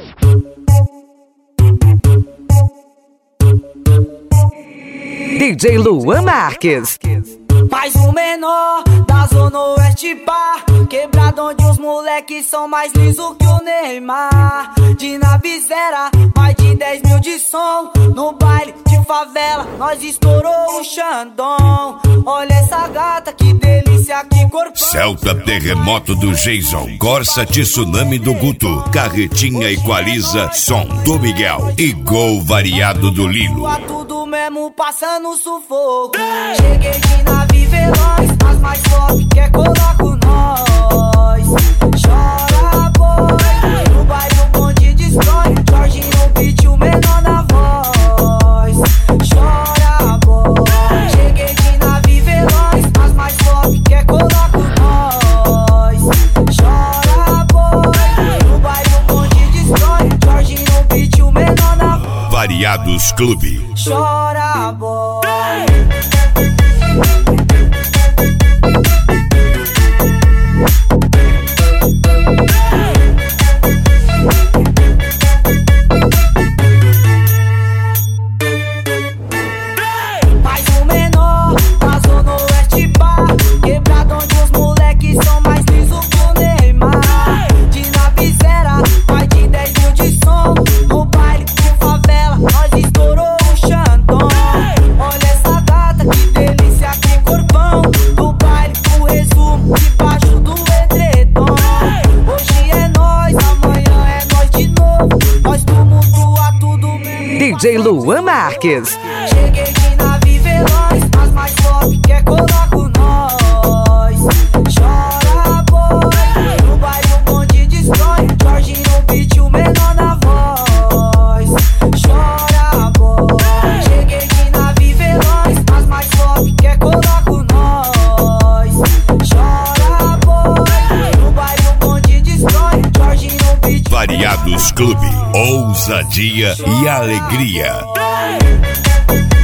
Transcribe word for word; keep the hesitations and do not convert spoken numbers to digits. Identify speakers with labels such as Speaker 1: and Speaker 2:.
Speaker 1: D J Luan Marques.
Speaker 2: Mais um menor da Zona Oeste pá, quebrado onde os moleques são mais liso que o Neymar. De Navizera, mais de dez mil de som. No baile de favela, nós estourou o Xandão. Olha essa gata, que delícia, que corpão.
Speaker 3: Celta Terremoto do Jason, Corsa Tsunami do Guto, Carretinha Equaliza, Som do Miguel e Gol Variado do Lilo.
Speaker 2: Tudo mesmo passando sufoco. Cheguei de nave veloz, as mais top que é coloco nós. Chora boy, no baile o bonde destrói. Jorginho beat, o menor na voz. Chora boy, cheguei de nave veloz, as mais top que é coloco nós. Chora boy, no baile o bonde destrói. Jorginho beat, o menor na voz.
Speaker 3: Variados Clube.
Speaker 2: Chora boy. Mais um menor da Zona Oeste pá, quebrado onde os moleques são mais liso que o Neymar. De Navizera, mais de dez mil de som. No baile de favela, nós estourou o Xandão. Olha essa gata, que delícia, que corpão. Do baile o resumo, debaixo do edredom. Hoje é nós, amanhã é nós de novo. Nós tumultua tudo mesmo.
Speaker 1: D J Luan Marques.
Speaker 2: Cheguei de nave veloz, as mais top que é coloco nós. Chora boy, no baile o bonde destrói. Jorginho beat, o menor na voz. Chora boy, cheguei de nave veloz, as mais top que é coloco nós. Chora boy, no baile o bonde destrói. Jorginho beat.
Speaker 3: Variados Clube, ousadia e alegria.